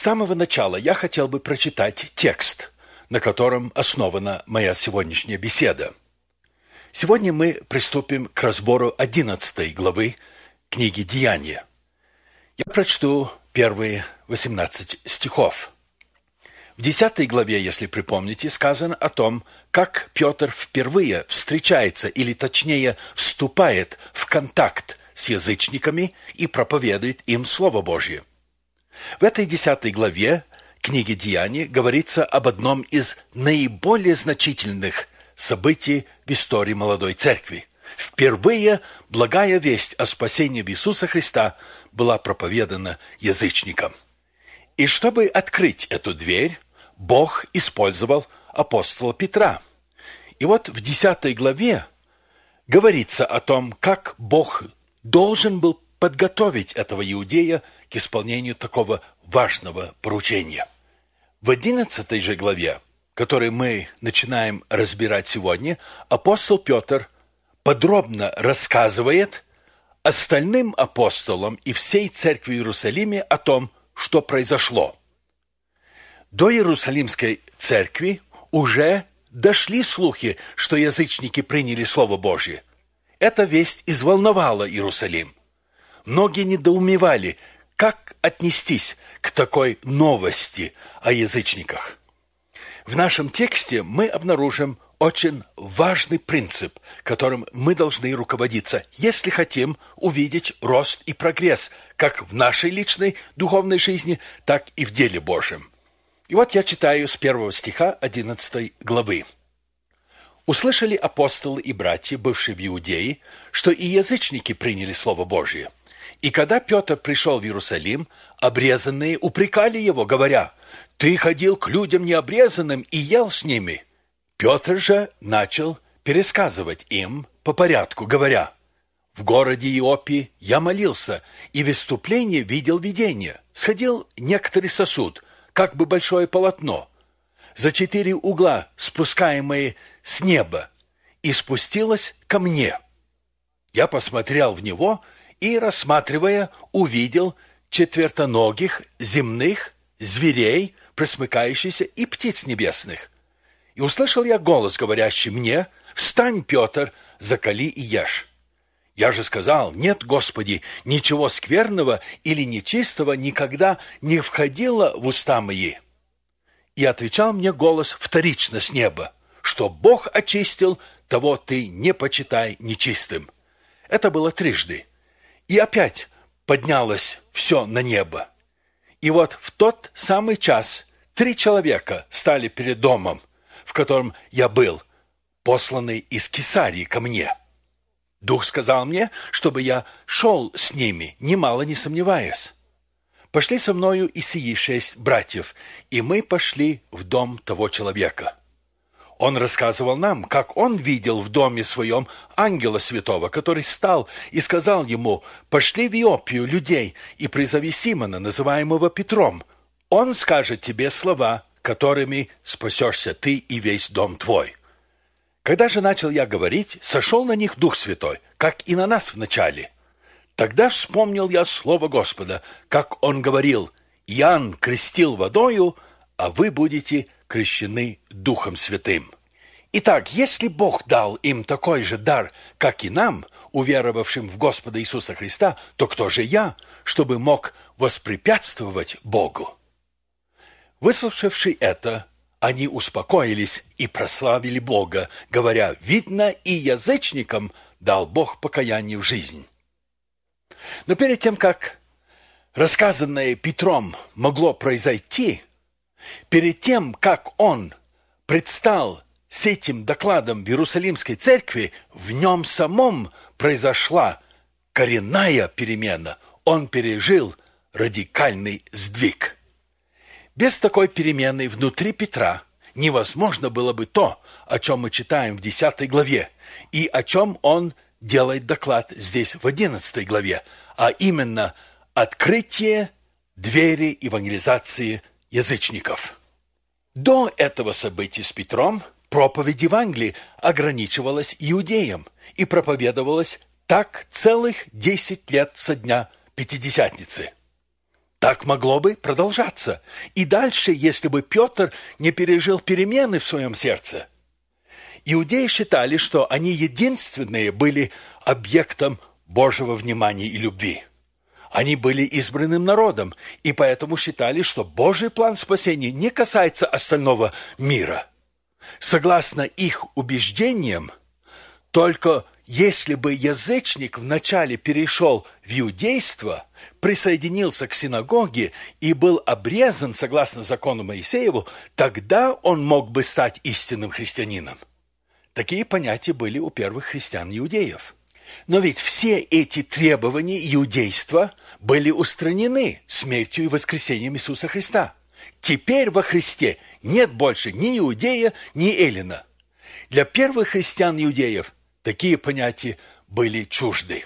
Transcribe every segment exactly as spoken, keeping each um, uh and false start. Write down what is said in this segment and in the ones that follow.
самого начала я хотел бы прочитать текст, на котором основана моя сегодняшняя беседа. Сегодня мы приступим к разбору одиннадцатой главы книги «Деяния». Я прочту первые восемнадцать стихов. В десятой главе, если припомните, сказано о том, как Петр впервые встречается, или точнее вступает в контакт с язычниками и проповедует им Слово Божье. В этой десятой главе книги «Деяний» говорится об одном из наиболее значительных событий в истории молодой церкви. Впервые благая весть о спасении Иисуса Христа была проповедана язычникам. И чтобы открыть эту дверь, Бог использовал апостола Петра. И вот в десятой главе говорится о том, как Бог должен был подготовить этого иудея к исполнению такого важного поручения. В одиннадцатой же главе, которую мы начинаем разбирать сегодня, апостол Петр подробно рассказывает остальным апостолам и всей церкви в Иерусалиме о том, что произошло. До Иерусалимской церкви уже дошли слухи, что язычники приняли Слово Божье. Эта весть изволновала Иерусалим. Многие недоумевали, как отнестись к такой новости о язычниках. В нашем тексте мы обнаружим очень важный принцип, которым мы должны руководиться, если хотим увидеть рост и прогресс как в нашей личной духовной жизни, так и в деле Божьем. И вот я читаю с первого стиха одиннадцатой главы. «Услышали апостолы и братья, бывшие в Иудее, что и язычники приняли Слово Божие. И когда Петр пришел в Иерусалим, обрезанные упрекали его, говоря: „Ты ходил к людям необрезанным и ел с ними“. Петр же начал пересказывать им по порядку, говоря: „В городе Иопии я молился, и в выступлении видел видение. Сходил некоторый сосуд, как бы большое полотно, за четыре угла, спускаемые с неба, и спустилось ко мне. Я посмотрел в него и, рассматривая, увидел четвертоногих земных зверей, пресмыкающихся, и птиц небесных. И услышал я голос, говорящий мне: „Встань, Петр, закали и ешь“. Я же сказал: „Нет, Господи, ничего скверного или нечистого никогда не входило в уста мои“. И отвечал мне голос вторично с неба: „Что Бог очистил, того ты не почитай нечистым“. Это было трижды. И опять поднялось все на небо. И вот в тот самый час три человека стали перед домом, в котором я был, посланный из Кесарии ко мне. Дух сказал мне, чтобы я шел с ними, немало не сомневаясь. Пошли со мною и сии шесть братьев, и мы пошли в дом того человека. Он рассказывал нам, как он видел в доме своем ангела святого, который стал и сказал ему: „Пошли в Иопию людей и призови Симона, называемого Петром. Он скажет тебе слова, которыми спасешься ты и весь дом твой“. Когда же начал я говорить, сошел на них Дух Святой, как и на нас вначале. Тогда вспомнил я слово Господа, как он говорил: „Иоанн крестил водою, а вы будете крещены Духом Святым“. Итак, если Бог дал им такой же дар, как и нам, уверовавшим в Господа Иисуса Христа, то кто же я, чтобы мог воспрепятствовать Богу? Выслушавши это, они успокоились и прославили Бога, говоря: „Видно, и язычникам дал Бог покаяние в жизнь“. Но перед тем, как рассказанное Петром могло произойти, перед тем, как он предстал с этим докладом в Иерусалимской церкви, в нем самом произошла коренная перемена. Он пережил радикальный сдвиг. Без такой перемены внутри Петра невозможно было бы то, о чем мы читаем в десятой главе, и о чем он делает доклад здесь в одиннадцатой главе, а именно открытие двери евангелизации язычников. До этого события с Петром проповедь Евангелия ограничивалась иудеям и проповедовалась так целых десять лет со дня Пятидесятницы. Так могло бы продолжаться. И дальше, если бы Петр не пережил перемены в своем сердце. Иудеи считали, что они единственные были объектом Божьего внимания и любви. Они были избранным народом, и поэтому считали, что Божий план спасения не касается остального мира. Согласно их убеждениям, только если бы язычник вначале перешел в иудейство, присоединился к синагоге и был обрезан согласно закону Моисееву, тогда он мог бы стать истинным христианином. Такие понятия были у первых христиан-иудеев. Но ведь все эти требования иудейства были устранены смертью и воскресением Иисуса Христа. Теперь во Христе нет больше ни иудея, ни эллина. Для первых христиан-иудеев такие понятия были чужды.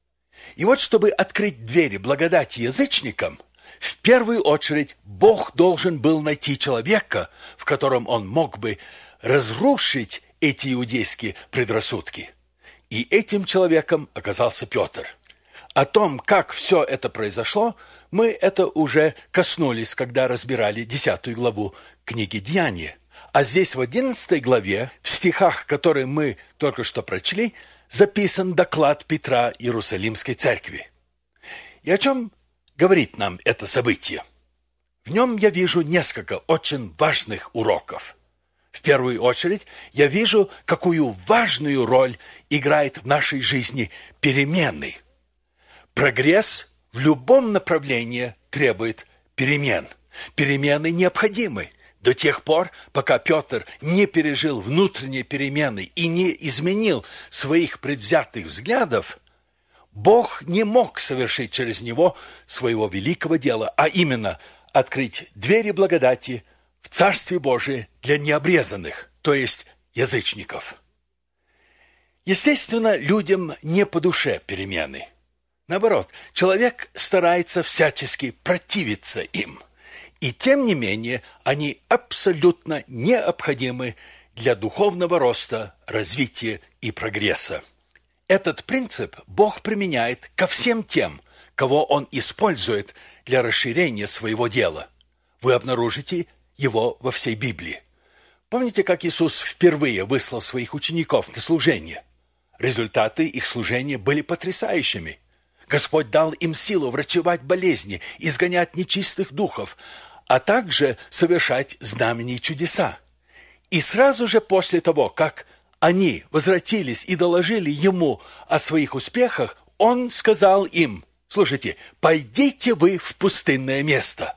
И вот, чтобы открыть двери благодати язычникам, в первую очередь Бог должен был найти человека, в котором Он мог бы разрушить эти иудейские предрассудки. И этим человеком оказался Петр. О том, как все это произошло, мы это уже коснулись, когда разбирали десятую главу книги «Деяния». А здесь в одиннадцатой главе, в стихах, которые мы только что прочли, записан доклад Петра Иерусалимской церкви. И о чем говорит нам это событие? В нем я вижу несколько очень важных уроков. В первую очередь, я вижу, какую важную роль играет в нашей жизни перемены. Прогресс в любом направлении требует перемен. Перемены необходимы. До тех пор, пока Петр не пережил внутренние перемены и не изменил своих предвзятых взглядов, Бог не мог совершить через него своего великого дела, а именно открыть двери благодати в Царстве Божие для необрезанных, то есть язычников. Естественно, людям не по душе перемены. Наоборот, человек старается всячески противиться им. И тем не менее, они абсолютно необходимы для духовного роста, развития и прогресса. Этот принцип Бог применяет ко всем тем, кого Он использует для расширения своего дела. Вы обнаружите его во всей Библии. Помните, как Иисус впервые выслал своих учеников на служение? Результаты их служения были потрясающими. Господь дал им силу врачевать болезни, изгонять нечистых духов, а также совершать знамения и чудеса. И сразу же после того, как они возвратились и доложили Ему о своих успехах, Он сказал им: слушайте, пойдите вы в пустынное место.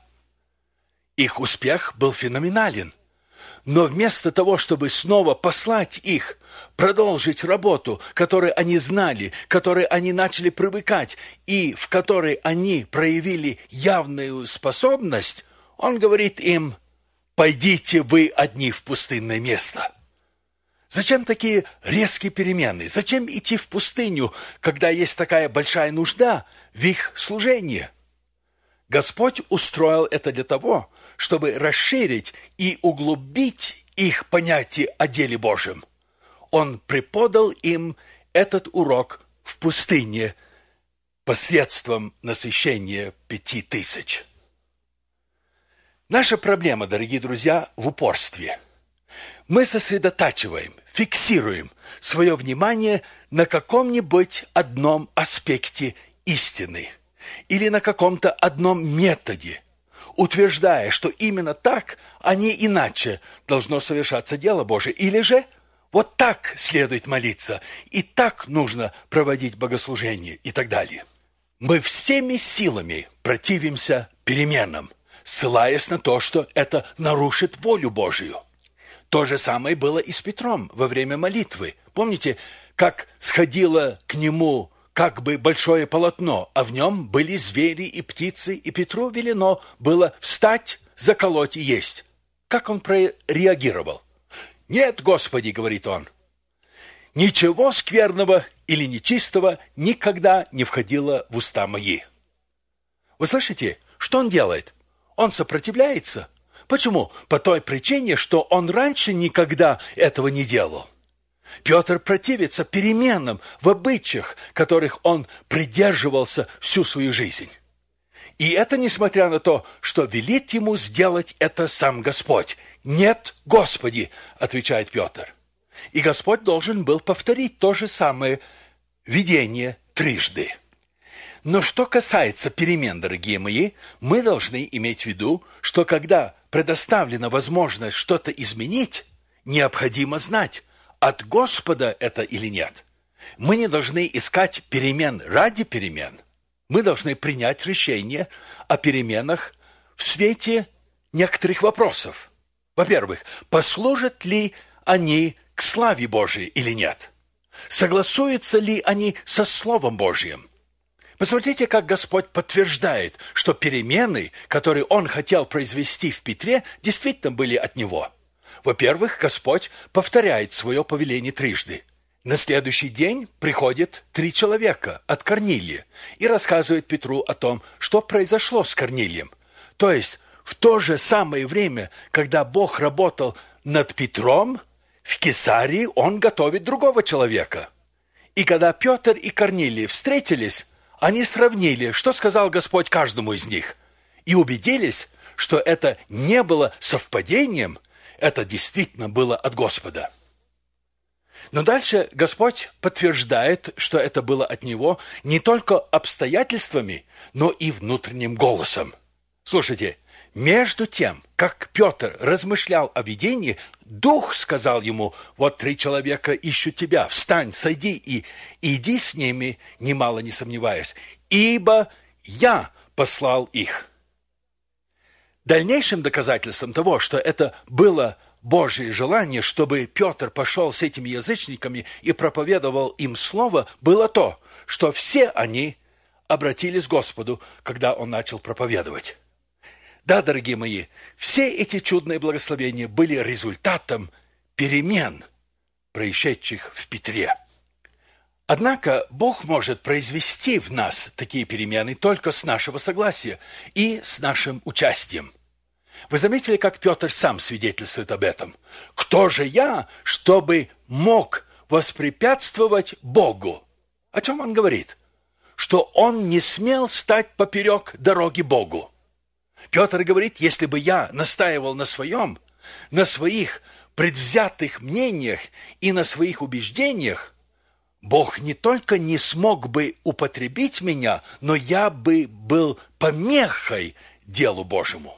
Их успех был феноменален. Но вместо того, чтобы снова послать их, продолжить работу, которую они знали, к которой они начали привыкать, и в которой они проявили явную способность, Он говорит им: пойдите вы одни в пустынное место. Зачем такие резкие перемены? Зачем идти в пустыню, когда есть такая большая нужда в их служении? Господь устроил это для того, чтобы расширить и углубить их понятие о деле Божьем. Он преподал им этот урок в пустыне посредством насыщения пяти тысяч. Наша проблема, дорогие друзья, в упорстве. Мы сосредотачиваем, фиксируем свое внимание на каком-нибудь одном аспекте истины или на каком-то одном методе, утверждая, что именно так, а не иначе должно совершаться дело Божие. Или же вот так следует молиться, и так нужно проводить богослужение и так далее. Мы всеми силами противимся переменам, ссылаясь на то, что это нарушит волю Божию. То же самое было и с Петром во время молитвы. Помните, как сходило к нему как бы большое полотно, а в нем были звери и птицы, и Петру велено было встать, заколоть и есть. Как он прореагировал? «Нет, Господи, — говорит он, — ничего скверного или нечистого никогда не входило в уста мои». Вы слышите, что он делает? Он сопротивляется. Почему? По той причине, что он раньше никогда этого не делал. Петр противится переменам в обычаях, которых он придерживался всю свою жизнь. И это несмотря на то, что велит ему сделать это сам Господь. «Нет, Господи!» – отвечает Петр. И Господь должен был повторить то же самое видение трижды. Но что касается перемен, дорогие мои, мы должны иметь в виду, что когда предоставлена возможность что-то изменить, необходимо знать, от Господа это или нет. Мы не должны искать перемен ради перемен. Мы должны принять решение о переменах в свете некоторых вопросов. Во-первых, послужат ли они к славе Божией или нет? Согласуются ли они со Словом Божьим? Посмотрите, как Господь подтверждает, что перемены, которые Он хотел произвести в Петре, действительно были от Него. Во-первых, Господь повторяет свое повеление трижды. На следующий день приходят три человека от Корнилия и рассказывают Петру о том, что произошло с Корнилием. То есть, в то же самое время, когда Бог работал над Петром, в Кесарии Он готовит другого человека. И когда Петр и Корнилий встретились, они сравнили, что сказал Господь каждому из них, и убедились, что это не было совпадением, это действительно было от Господа. Но дальше Господь подтверждает, что это было от Него не только обстоятельствами, но и внутренним голосом. Слушайте, между тем, как Петр размышлял о видении, Дух сказал ему: «Вот три человека ищут тебя, встань, сойди и иди с ними, немало не сомневаясь, ибо я послал их». Дальнейшим доказательством того, что это было Божье желание, чтобы Петр пошел с этими язычниками и проповедовал им слово, было то, что все они обратились к Господу, когда он начал проповедовать. Да, дорогие мои, все эти чудные благословения были результатом перемен, происшедших в Петре. Однако Бог может произвести в нас такие перемены только с нашего согласия и с нашим участием. Вы заметили, как Петр сам свидетельствует об этом? «Кто же я, чтобы мог воспрепятствовать Богу?» О чем он говорит? Что он не смел стать поперек дороги Богу. Петр говорит: если бы я настаивал на своем, на своих предвзятых мнениях и на своих убеждениях, Бог не только не смог бы употребить меня, но я бы был помехой делу Божьему.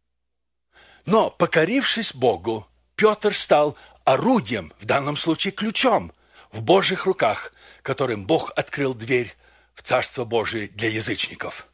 Но, покорившись Богу, Петр стал орудием, в данном случае ключом, в Божьих руках, которым Бог открыл дверь в Царство Божие для язычников.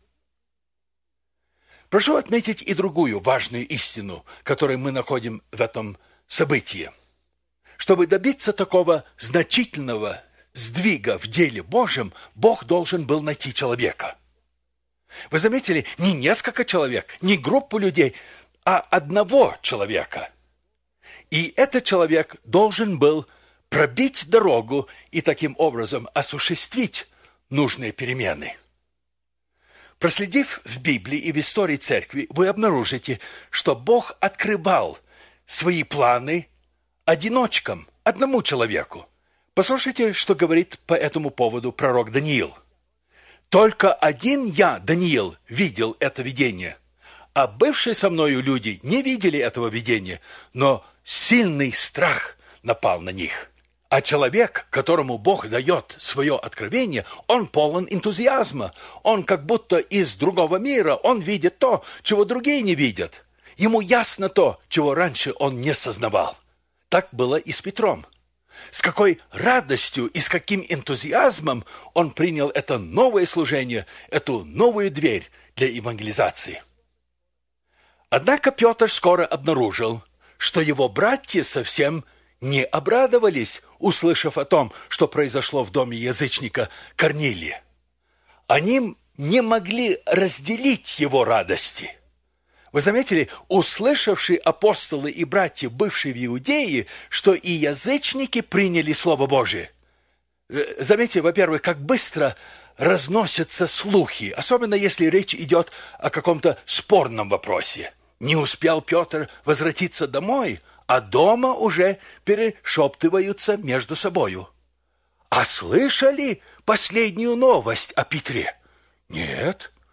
Прошу отметить и другую важную истину, которую мы находим в этом событии. Чтобы добиться такого значительного сдвига в деле Божьем, Бог должен был найти человека. Вы заметили, не несколько человек, не группу людей, а одного человека. И этот человек должен был пробить дорогу и таким образом осуществить нужные перемены. Проследив в Библии и в истории церкви, вы обнаружите, что Бог открывал свои планы одиночкам, одному человеку. Послушайте, что говорит по этому поводу пророк Даниил. «Только один я, Даниил, видел это видение, а бывшие со мною люди не видели этого видения, но сильный страх напал на них». А человек, которому Бог дает свое откровение, он полон энтузиазма. Он как будто из другого мира, он видит то, чего другие не видят. Ему ясно то, чего раньше он не сознавал. Так было и с Петром. С какой радостью и с каким энтузиазмом он принял это новое служение, эту новую дверь для евангелизации. Однако Петр скоро обнаружил, что его братья совсем не обрадовались, услышав о том, что произошло в доме язычника Корнилия. Они не могли разделить его радости. Вы заметили, услышавшие апостолы и братья, бывшие в Иудее, что и язычники приняли Слово Божие. Заметьте, во-первых, как быстро разносятся слухи, особенно если речь идет о каком-то спорном вопросе. Не успел Петр возвратиться домой, а дома уже перешептываются между собою. А слышали последнюю новость о Петре? Нет.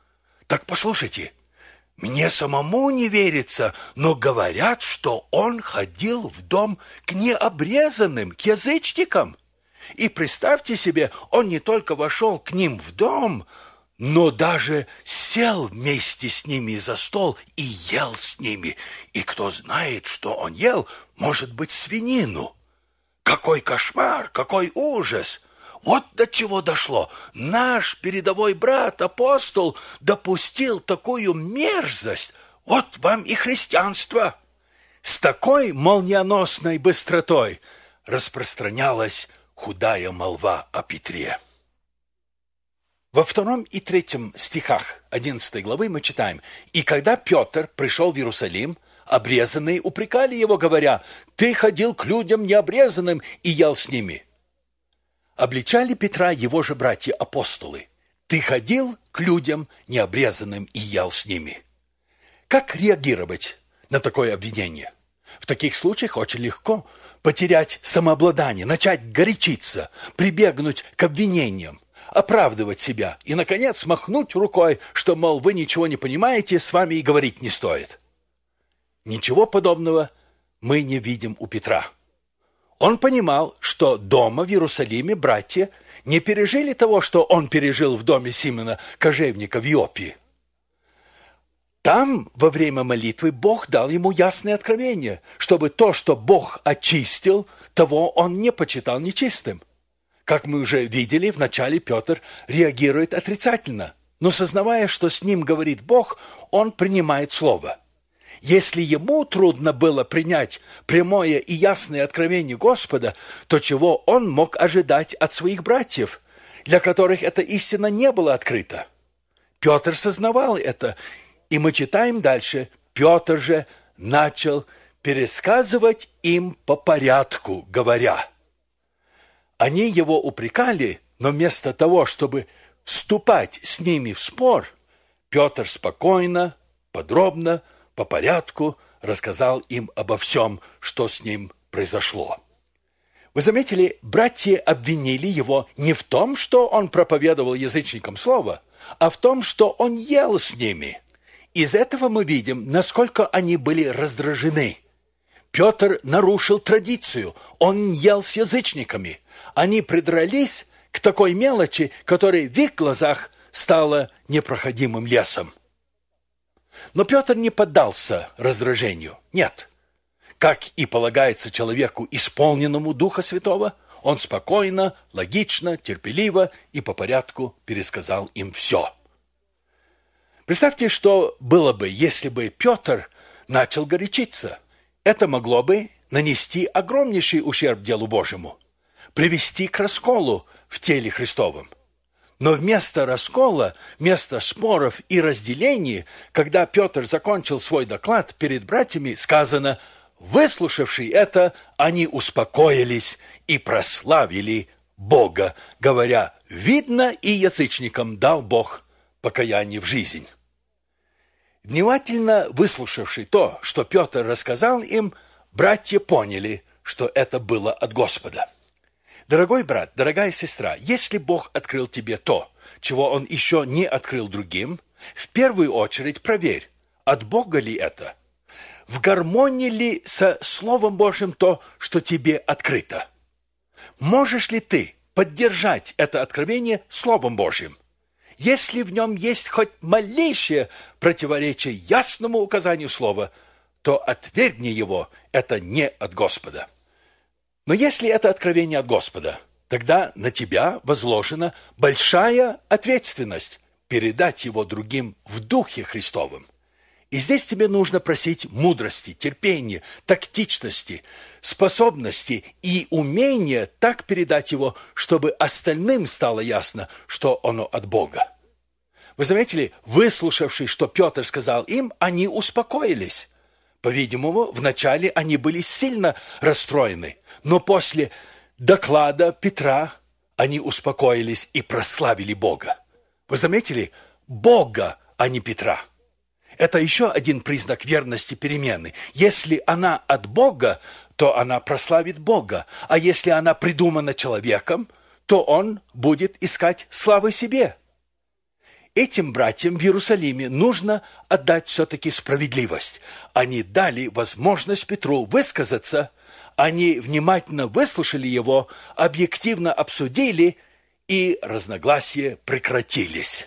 Так послушайте, мне самому не верится, но говорят, что он ходил в дом к необрезанным, к язычникам. И представьте себе, он не только вошел к ним в дом, но даже сел вместе с ними за стол и ел с ними. И кто знает, что он ел, может быть, свинину. Какой кошмар, какой ужас! Вот до чего дошло. Наш передовой брат, апостол, допустил такую мерзость. Вот вам и христианство. С такой молниеносной быстротой распространялась худая молва о Петре. Во втором и третьем стихах одиннадцатой главы мы читаем: «И когда Петр пришел в Иерусалим, обрезанные упрекали его, говоря: „Ты ходил к людям необрезанным и ел с ними“». Обличали Петра его же братья-апостолы: «Ты ходил к людям необрезанным и ел с ними». Как реагировать на такое обвинение? В таких случаях очень легко потерять самообладание, начать горячиться, прибегнуть к обвинениям, оправдывать себя и, наконец, махнуть рукой, что, мол, вы ничего не понимаете, с вами и говорить не стоит. Ничего подобного мы не видим у Петра. Он понимал, что дома в Иерусалиме братья не пережили того, что он пережил в доме Симона Кожевника в Иопии. Там, во время молитвы, Бог дал ему ясное откровение, чтобы то, что Бог очистил, того он не почитал нечистым. Как мы уже видели, вначале Петр реагирует отрицательно, но, сознавая, что с ним говорит Бог, он принимает слово. Если ему трудно было принять прямое и ясное откровение Господа, то чего он мог ожидать от своих братьев, для которых эта истина не была открыта? Петр сознавал это, и мы читаем дальше: Петр же начал пересказывать им по порядку, говоря. Они его упрекали, но вместо того, чтобы вступать с ними в спор, Петр спокойно, подробно, по порядку рассказал им обо всем, что с ним произошло. Вы заметили, братья обвинили его не в том, что он проповедовал язычникам слово, а в том, что он ел с ними. Из этого мы видим, насколько они были раздражены. Петр нарушил традицию, он ел с язычниками. Они придрались к такой мелочи, которая в их глазах стала непроходимым лесом. Но Петр не поддался раздражению. Нет. Как и полагается человеку, исполненному Духа Святого, он спокойно, логично, терпеливо и по порядку пересказал им все. Представьте, что было бы, если бы Петр начал горячиться. Это могло бы нанести огромнейший ущерб делу Божьему, привести к расколу в теле Христовом. Но вместо раскола, вместо споров и разделений, когда Петр закончил свой доклад перед братьями, сказано: выслушавши это, они успокоились и прославили Бога, говоря: видно, и язычникам дал Бог покаяние в жизнь. Внимательно выслушавши то, что Петр рассказал им, братья поняли, что это было от Господа. Дорогой брат, дорогая сестра, если Бог открыл тебе то, чего Он еще не открыл другим, в первую очередь проверь, от Бога ли это? В гармонии ли со Словом Божьим то, что тебе открыто? Можешь ли ты поддержать это откровение Словом Божьим? Если в нем есть хоть малейшее противоречие ясному указанию Слова, то отвергни его, это не от Господа. Но если это откровение от Господа, тогда на тебя возложена большая ответственность передать его другим в Духе Христовом. И здесь тебе нужно просить мудрости, терпения, тактичности, способности и умения так передать его, чтобы остальным стало ясно, что оно от Бога. Вы заметили, выслушавши, что Петр сказал им, они успокоились. По-видимому, вначале они были сильно расстроены, но после доклада Петра они успокоились и прославили Бога. Вы заметили? Бога, а не Петра. Это еще один признак верности перемены. Если она от Бога, то она прославит Бога, а если она придумана человеком, то он будет искать славы себе. этим братьям в Иерусалиме нужно отдать все-таки справедливость. Они дали возможность Петру высказаться, они внимательно выслушали его, объективно обсудили, и разногласия прекратились.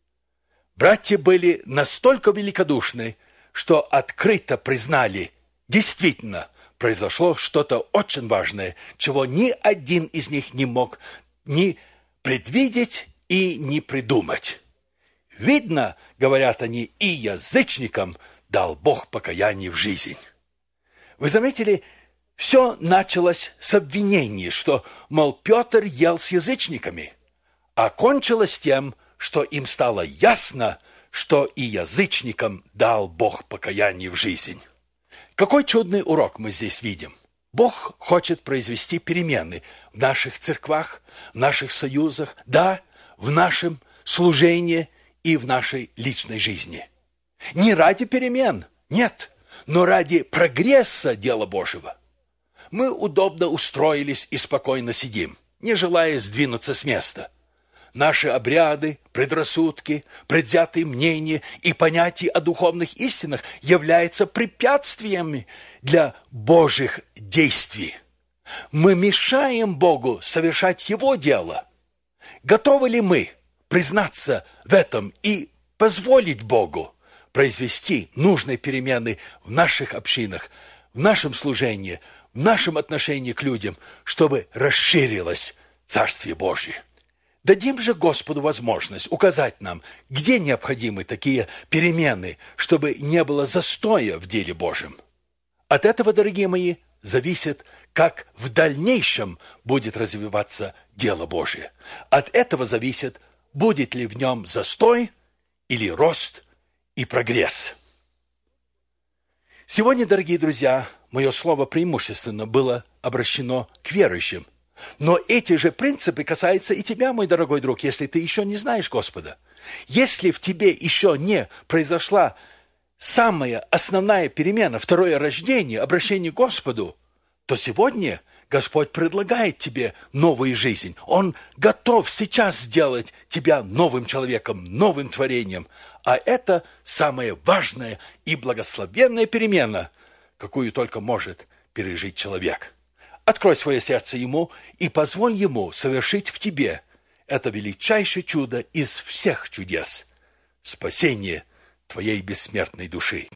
Братья были настолько великодушны, что открыто признали, действительно, произошло что-то очень важное, чего ни один из них не мог ни предвидеть и не придумать. Видно, говорят они, и язычникам дал Бог покаяние в жизнь. Вы заметили, все началось с обвинений, что, мол, Петр ел с язычниками, а кончилось тем, что им стало ясно, что и язычникам дал Бог покаяние в жизнь. Какой чудный урок мы здесь видим. Бог хочет произвести перемены в наших церквах, в наших союзах, да, в нашем служении и в нашей личной жизни. Не ради перемен, нет, но ради прогресса дела Божьего. Мы удобно устроились и спокойно сидим, не желая сдвинуться с места. Наши обряды, предрассудки, предвзятые мнения и понятия о духовных истинах являются препятствиями для Божьих действий. Мы мешаем Богу совершать Его дело. Готовы ли мы признаться в этом и позволить Богу произвести нужные перемены в наших общинах, в нашем служении, в нашем отношении к людям, чтобы расширилось Царствие Божье? Дадим же Господу возможность указать нам, где необходимы такие перемены, чтобы не было застоя в деле Божьем. От этого, дорогие мои, зависит, как в дальнейшем будет развиваться дело Божие. От этого зависит, будет ли в нем застой или рост и прогресс. Сегодня, дорогие друзья, мое слово преимущественно было обращено к верующим. Но эти же принципы касаются и тебя, мой дорогой друг, если ты еще не знаешь Господа. Если в тебе еще не произошла самая основная перемена, второе рождение, обращение к Господу, то сегодня Господь предлагает тебе новую жизнь. Он готов сейчас сделать тебя новым человеком, новым творением. А это самая важная и благословенная перемена, какую только может пережить человек. Открой свое сердце Ему и позволь Ему совершить в тебе это величайшее чудо из всех чудес – спасение твоей бессмертной души.